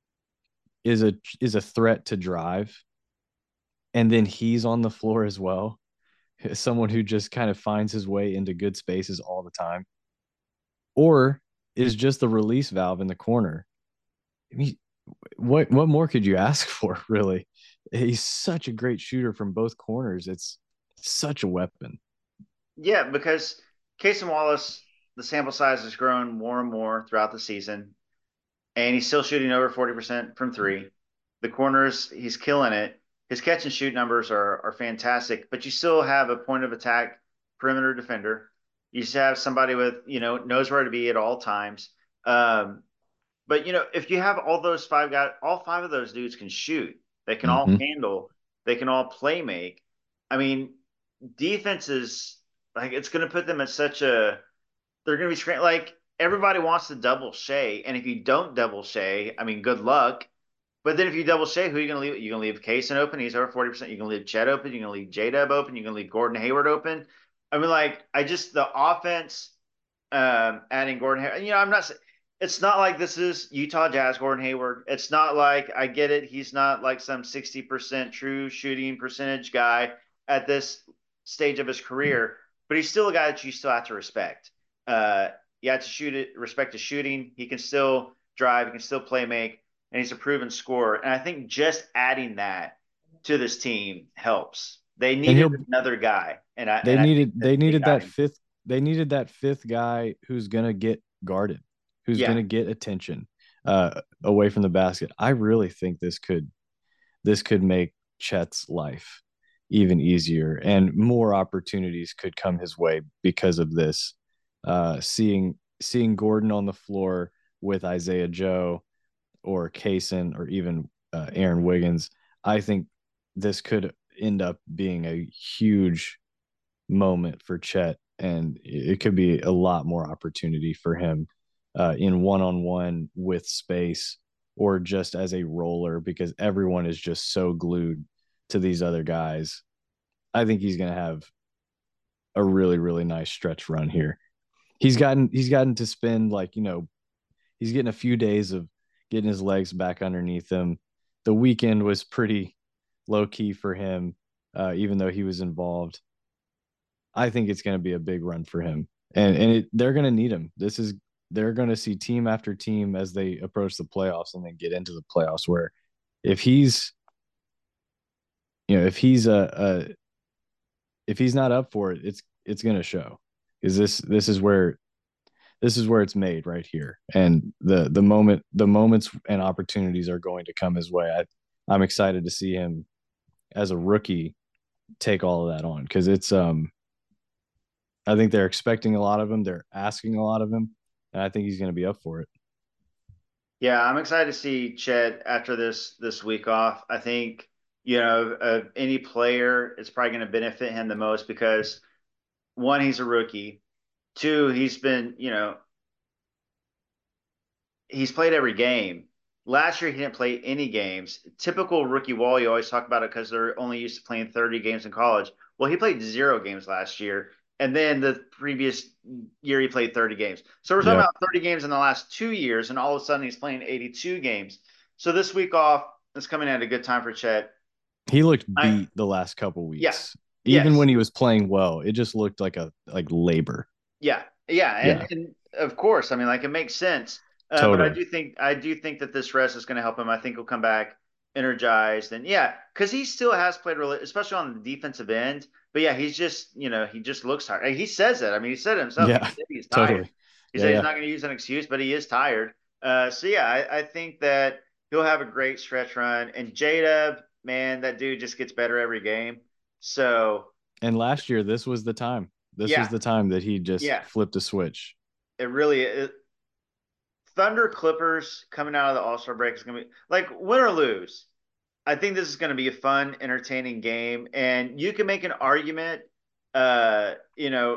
is a threat to drive, and then he's on the floor as well, someone who just kind of finds his way into good spaces all the time, or is just the release valve in the corner. I mean, what more could you ask for, really? He's such a great shooter from both corners. It's such a weapon. yeah, because Casey Wallace, the sample size has grown more and more throughout the season, and he's still shooting over 40% from three. The corners, he's killing it. His catch and shoot numbers are fantastic, but you still have a point of attack perimeter defender. You still have somebody with, knows where to be at all times. Um, but if you have all those five guys, all five of those dudes can shoot. They can all Hmm. handle. They can all play make. I mean, defense is like it's going to put them at such a. They're going to be like everybody wants to double Shea, and if you don't double Shea, I mean, good luck. But then if you double Shea, who are you going to leave? You're going to leave Kaysen open. He's over 40%. You're going to leave Chet open. You're going to leave J-Dub open. You're going to leave Gordon Hayward open. I mean, like, the offense, adding Gordon Hayward, I'm not, it's not like this is Utah Jazz Gordon Hayward. It's not like, I get it. He's not like some 60% true shooting percentage guy at this stage of his career, but he's still a guy that you still have to respect. Uh, you have to respect his shooting. He can still drive. He can still play make, and he's a proven scorer. And I think just adding that to this team helps. They And needed he'll another guy, and they I think needed that they they needed got that him. fifth they needed that fifth guy who's gonna get guarded, who's Yeah, gonna get attention away from the basket. I really think this could make Chet's life even easier, and more opportunities could come his way because of this. Seeing Gordon on the floor with Isaiah Joe or Kaysen or even Aaron Wiggins, I think this could end up being a huge moment for Chet, and it could be a lot more opportunity for him in one-on-one with space or just as a roller because everyone is just so glued to these other guys. I think he's going to have a really really nice stretch run here. He's gotten to spend like he's getting a few days of getting his legs back underneath him. The weekend was pretty low key for him, even though he was involved. I think it's going to be a big run for him, and they're going to need him. They're going to see team after team as they approach the playoffs and then get into the playoffs. Where if he's if he's if he's not up for it, it's going to show. Is this is where it's made right here, and the moments and opportunities are going to come his way. I'm excited to see him as a rookie take all of that on because I think they're expecting a lot of him. They're asking a lot of him, and I think he's going to be up for it. yeah, I'm excited to see Chet after this week off. I think of any player, it's probably going to benefit him the most because one, he's a rookie. Two, he's played every game. Last year, he didn't play any games. Typical rookie wall, you always talk about it because they're only used to playing 30 games in college. Well, he played 0 games last year. And then the previous year, he played 30 games. So we're talking Yep. about 30 games in the last 2 years, and all of a sudden, he's playing 82 games. So this week off is coming at a good time for Chet. He looked I, beat the last couple yeah, weeks. Even yes, when he was playing well, it just looked like a like labor. yeah, yeah, Yeah, and of course, I mean, like it makes sense. But I totally. do think that this rest is going to help him. I think he'll come back energized, and yeah, because he still has played really, especially on the defensive end. But yeah, he's just he just looks tired. And he says it. I mean, he said it himself. He Yeah, said he's tired. totally. He Yeah, said he's yeah. not going to use an excuse, but he is tired. So yeah, I think that he'll have a great stretch run. And J-Dub, man, that dude just gets better every game. So And last year, this was the time. This was yeah, the time that he just yeah, flipped a switch. it really Thunder Clippers coming out of the All Star break is going to be like win or lose. I think this is going to be a fun, entertaining game, and you can make an argument, uh, you know,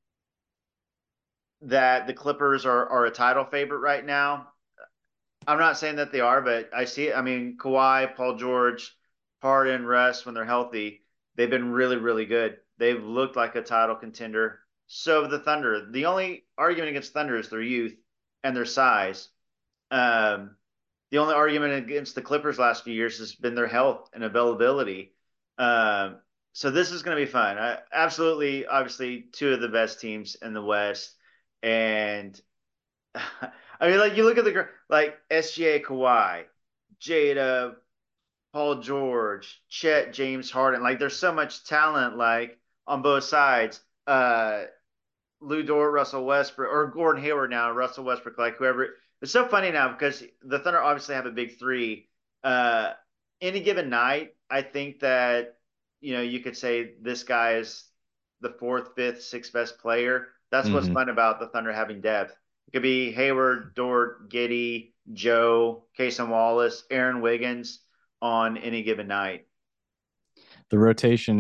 that the Clippers are a title favorite right now. I'm not saying that they are, but I see it. I mean, Kawhi, Paul George, Harden, Russ, when they're healthy, they've been really, really good. They've looked like a title contender. So the Thunder, the only argument against Thunder is their youth and their size. Um, the only argument against the Clippers last few years has been their health and availability. Um, so this is going to be fun. Absolutely, obviously, two of the best teams in the West, and I mean, like you look at the like SGA, Kawhi, Jada, Paul George, Chet, James Harden. Like there's so much talent like on both sides. Lou Dort, Russell Westbrook, or Gordon Hayward now, Russell Westbrook, like whoever. It's so funny now because the Thunder obviously have a big three. Uh, any given night, I think that you could say this guy is the fourth, fifth, sixth best player. That's what's Hmm. fun about the Thunder having depth. It could be Hayward, Dort, Giddy, Joe, Cason Wallace, Aaron Wiggins on any given night. The rotation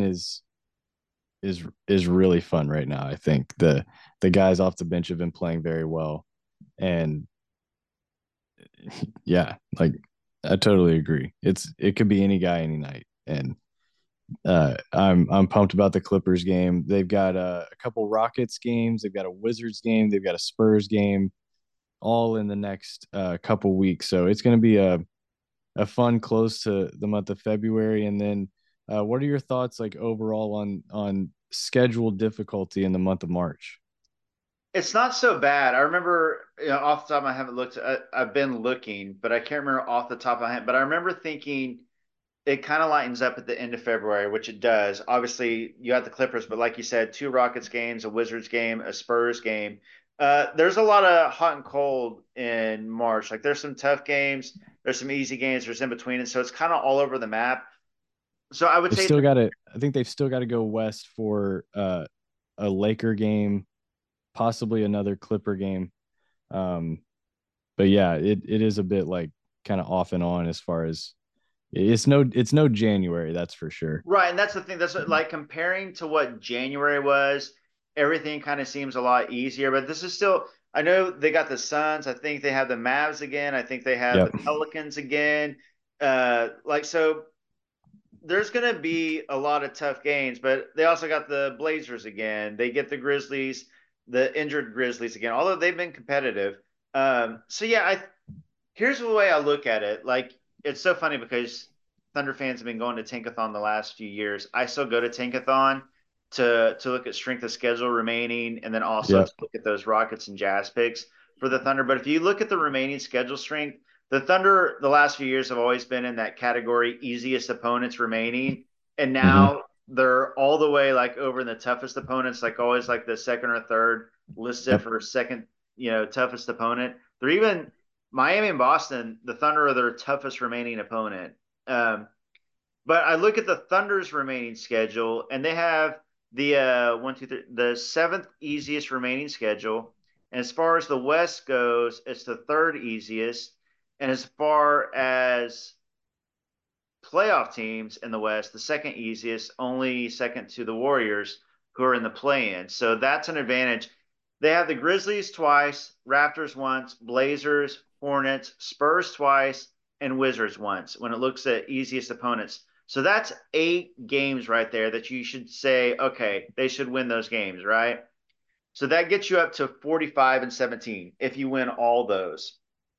is really fun right now. I think the guys off the bench have been playing very well, and yeah, like I totally agree. It could be any guy any night, and I'm pumped about the Clippers game. They've got a couple Rockets games, they've got a Wizards game, they've got a Spurs game, all in the next couple weeks. So it's going to be a fun close to the month of February. And then, what are your thoughts like overall on schedule difficulty in the month of March? It's not so bad. I remember, off the top, I haven't looked. I've been looking, but I can't remember off the top of my head. But I remember thinking it kind of lightens up at the end of February, which it does. Obviously, you have the Clippers, but like you said, two Rockets games, a Wizards game, a Spurs game. There's a lot of hot and cold in March. Like there's some tough games, there's some easy games, there's in between, and so it's kind of all over the map. So I would They've say, still got to. I think they've still got to go west for a Laker game, possibly another Clipper game. Um, but yeah, it is a bit like kind of off and on as far as it's no January, that's for sure. right, and that's the thing. That's like comparing to what January was. Everything kind of seems a lot easier, but this is still. I know they got the Suns. I think they have the Mavs again. I think they have Yep. the Pelicans again. Like so, there's going to be a lot of tough games, but they also got the Blazers again. They get the Grizzlies, the injured Grizzlies again, although they've been competitive. So yeah, here's the way I look at it. Like it's so funny because Thunder fans have been going to Tankathon the last few years. I still go to Tankathon to look at strength of schedule remaining, and then also to Yep. look at those Rockets and Jazz picks for the Thunder. But if you look at the remaining schedule strength, the Thunder the last few years have always been in that category, easiest opponents remaining, and Hmm. now they're all the way like over in the toughest opponents, like always like the second or third listed Yep. for second, toughest opponent. They're even Miami and Boston, the Thunder are their toughest remaining opponent. Um, but I look at the Thunder's remaining schedule, and they have the one, two, three, the seventh easiest remaining schedule. And as far as the West goes, it's the third easiest. And as far as playoff teams in the West, the second easiest, only second to the Warriors, who are in the play-in. So that's an advantage. They have the Grizzlies twice, Raptors once, Blazers, Hornets, Spurs twice, and Wizards once when it looks at easiest opponents. So that's 8 games right there that you should say, okay, they should win those games, right? So that gets you up to 45 and 17 if you win all those.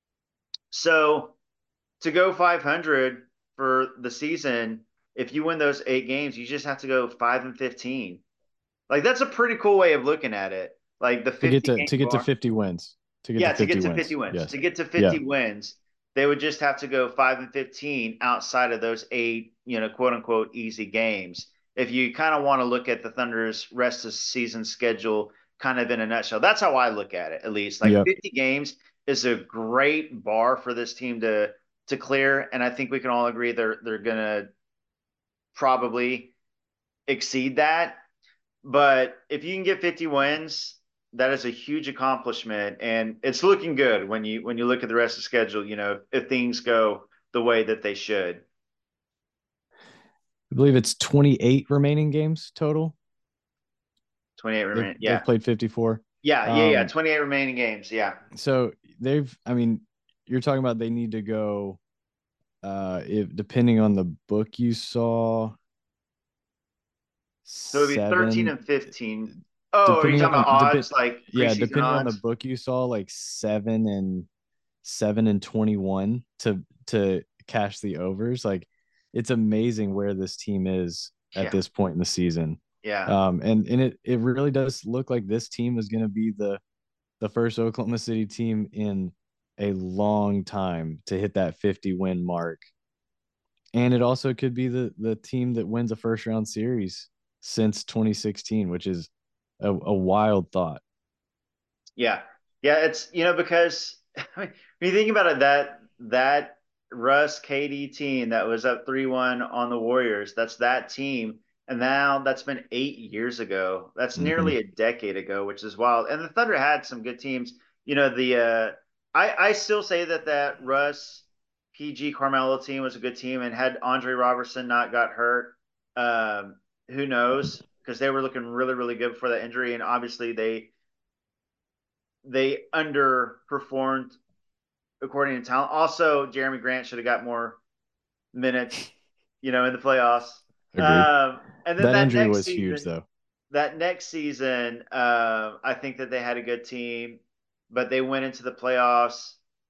So to go 500 for the season, if you win those 8 games, you just have to go 5 and 15. Like that's a pretty cool way of looking at it. Like the To get 50 to game to get to bar. 50 wins. To get to Yeah, to get 50 to 50 wins. wins. Yes. To get to Yeah. 50 wins, they would just have to go 5 and 15 outside of those 8, quote unquote easy games. If you kind of want to look at the Thunder's rest of season schedule kind of in a nutshell, that's how I look at it, at least. Like Yep. 50 games is a great bar for this team to clear. And I think we can all agree they're gonna probably exceed that. But if you can get 50 wins, that is a huge accomplishment, and it's looking good when you look at the rest of the schedule. If things go the way that they should. I believe it's 28 remaining games total. 28 They've remaining. they've Yeah, played 54. yeah. Um, 28 remaining games. Yeah. so I mean, you're talking about they need to go if depending on the book you saw, So it'd be 13 seven and 15. Oh, are you depending talking about on odds, like yeah, preseason depending on the odds? book you saw, like 7-21 to cash the overs. Like it's amazing where this team is at Yeah, this point in the season. yeah, And it really does look like this team is going to be the first Oklahoma City team in a long time to hit that 50 win mark. And it also could be the team that wins a first round series since 2016, which is a wild thought. yeah, yeah. It's because I mean, when you think about it, that Russ KD team that was up 3-1 on the Warriors. That's that team. And now that's been 8 years ago. That's Hmm. nearly a decade ago, which is wild. And the Thunder had some good teams. You know, I still say that Russ PG Carmelo team was a good team, and had Andre Robertson not got hurt, um, who knows? Because they were looking really, really good before that injury, and obviously they underperformed according to talent. Also, Jeremy Grant should have got more minutes, in the playoffs. Agreed. And then That injury was huge, though. that next season, I think that they had a good team, but they went into the playoffs.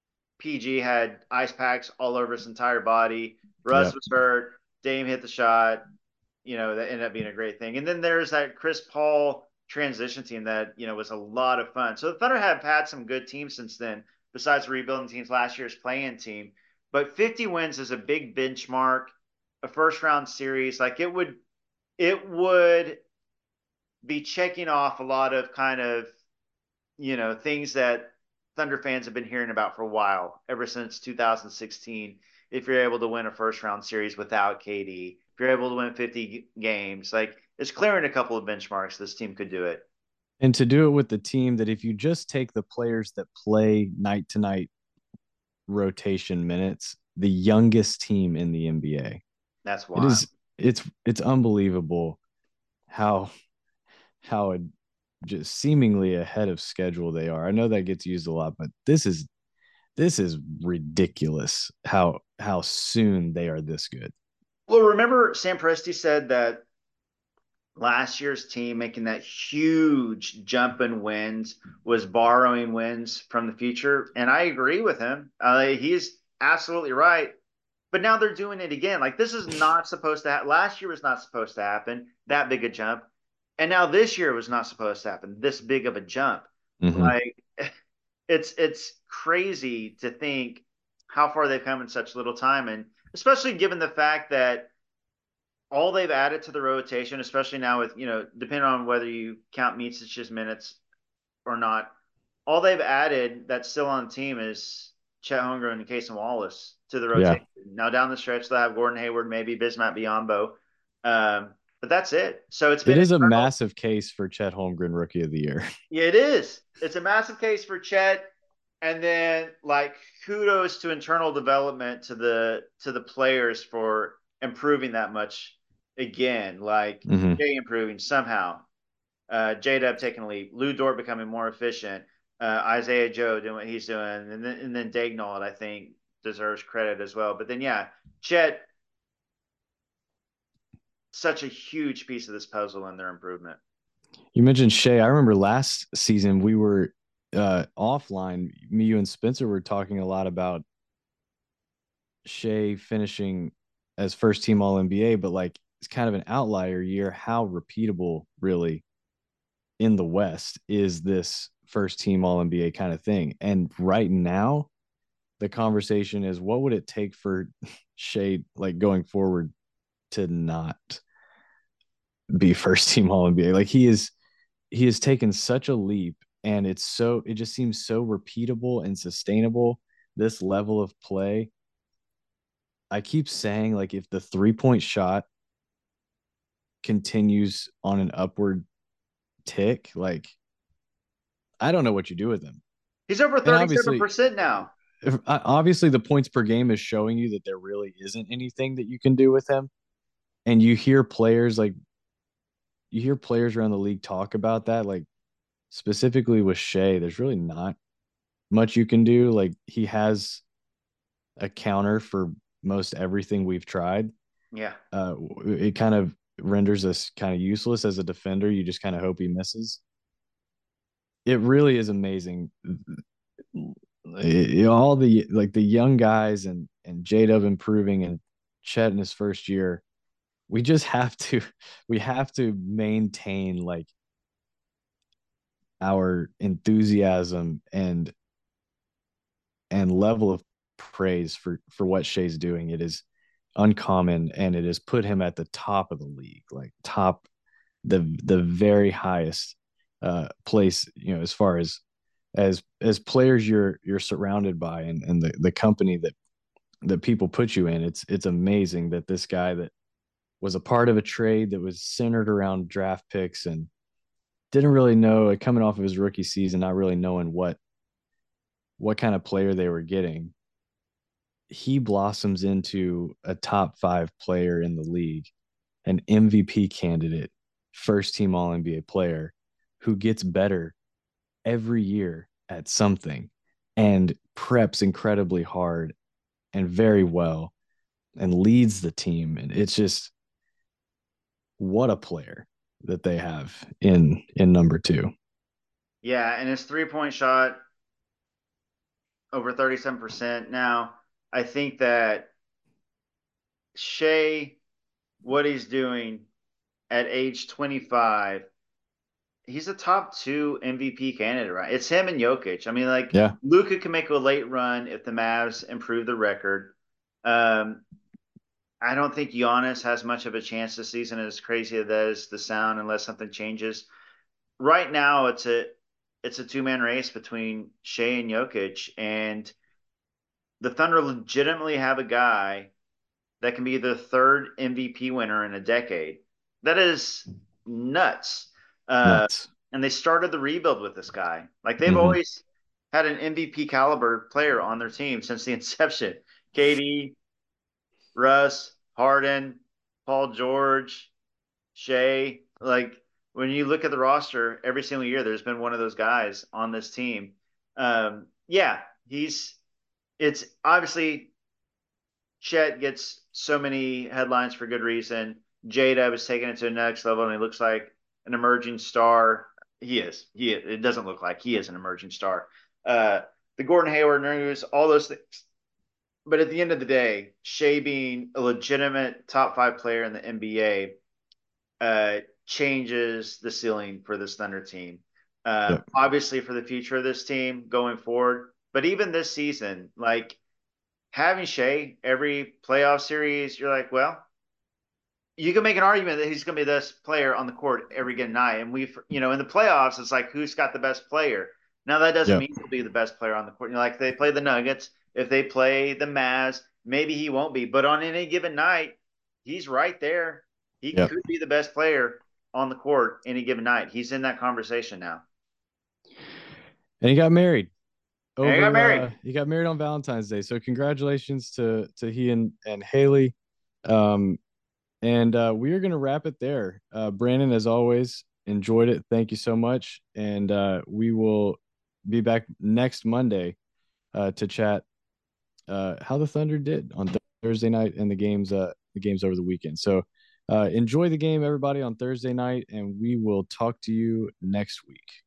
PG had ice packs all over his entire body. Russ Yep. was hurt. Dame hit the shot. That ended up being a great thing. And then there's that Chris Paul transition team that, was a lot of fun. So the Thunder have had some good teams since then, besides rebuilding teams last year's playing team. But 50 wins is a big benchmark, a first round series. Like it would be checking off a lot of kind of, things that Thunder fans have been hearing about for a while, ever since 2016. If you're able to win a first round series without KD, if you're able to win 50 games, like it's clearing a couple of benchmarks. This team could do it. And to do it with the team that if you just take the players that play night to night rotation minutes, the youngest team in the NBA. That's It wild. is it's unbelievable how how just seemingly ahead of schedule they are. I know that gets used a lot, but this is ridiculous how soon they are this good. Well, remember Sam Presti said that last year's team making that huge jump in wins was borrowing wins from the future. And I agree with him. He's absolutely right. But now they're doing it again. Like this is not supposed to happen. Last year was not supposed to happen, that big a jump. And now this year was not supposed to happen, this big of a jump. Mm-hmm. Like it's crazy to think how far they've come in such little time. And especially given the fact that all they've added to the rotation, especially now with, depending on whether you count Mitsic's minutes or not, all they've added that's still on the team is Chet Holmgren and Casey Wallace to the Yeah. rotation. Now down the stretch, they'll have Gordon Hayward, maybe Bismack Biyombo. But that's it. So it's It been is a internal. massive case for Chet Holmgren Rookie of the Year. Yeah, it is. It's a massive case for Chet. And then like kudos to internal development to the players for improving that much again. Like Mm-hmm. Jay improving somehow. J Dub taking a leap. Lou Dort becoming more efficient. Isaiah Joe doing what he's doing. And then Daignault, I think, deserves credit as well. But then yeah, Chet, such a huge piece of this puzzle and their improvement. You mentioned Shea. I remember last season we were offline. Me, you, and Spencer were talking a lot about Shea finishing as first team All NBA, but like it's kind of an outlier year. How repeatable, really, in the West is this first team All NBA kind of thing? And right now, the conversation is what would it take for Shea, like going forward, to not be first team All NBA? Like he has taken such a leap, and it just seems so repeatable and sustainable, this level of play. I keep saying, like, if the 3-point shot continues on an upward tick, like, I don't know what you do with him. He's over And 37% now. obviously the points per game is showing you that there really isn't anything that you can do with him. And you hear players around the league talk about that, like specifically with Shea, there's really not much you can do. Like he has a counter for most everything we've tried. Yeah. It kind of renders us kind of useless as a defender. You just kind of hope he misses. It really is amazing. All the like the young guys and J Dub improving and Chet in his first year. We just have to we have to maintain like our enthusiasm and level of praise for what Shea's doing. It is uncommon, and it has put him at the top of the league, like top the very highest place, as far as players you're surrounded by, and the company that that people put you in. It's amazing that this guy that was a part of a trade that was centered around draft picks and didn't really know, like, coming off of his rookie season, not really knowing what kind of player they were getting. He blossoms into a top 5 player in the league, an MVP candidate, first team All NBA player who gets better every year at something and preps incredibly hard and very well and leads the team. And it's just, what a player that they have in number 2. Yeah, and his 3-point shot over 37%. Now, I think that Shea, what he's doing at age 25, he's a top 2 MVP candidate, right? It's him and Jokic. I mean, like Yeah. Luka can make a late run if the Mavs improve the record. Um, I don't think Giannis has much of a chance this season, as crazy as that is the sound, unless something changes. Right now, it's a 2-man race between Shea and Jokic, and the Thunder legitimately have a guy that can be the third MVP winner in a decade. That is nuts. Nuts. And they started the rebuild with this guy. Like they've Mm-hmm. always had an MVP caliber player on their team since the inception. KD, Russ, Harden, Paul George, Shea. Like when you look at the roster, every single year there's been one of those guys on this team. Yeah, he's. It's obviously Chet gets so many headlines for good reason. Jada was taking it to the next level, and he looks like an emerging star. He is. He is. It doesn't look like he is an emerging star. Uh, the Gordon Hayward news, all those things. But at the end of the day, Shea being a legitimate top 5 player in the NBA changes the ceiling for this Thunder team. Yep. Obviously, for the future of this team going forward, but even this season, like having Shea every playoff series, you're like, well, you can make an argument that he's going to be the best player on the court every given night. And we've, in the playoffs, it's like, who's got the best player? Now, that doesn't Yep. mean he'll be the best player on the court. Like, they play the Nuggets. If they play the Mavs, maybe he won't be. But on any given night, he's right there. He Yep. could be the best player on the court any given night. He's in that conversation now. And he got married And he got over married. he got married on Valentine's Day. So congratulations to he and Haley. Um and we are gonna wrap it there. Brandon, as always, enjoyed it. Thank you so much. And we will be back next Monday to chat how the Thunder did on Thursday night and the games over the weekend. So enjoy the game, everybody, on Thursday night, and we will talk to you next week.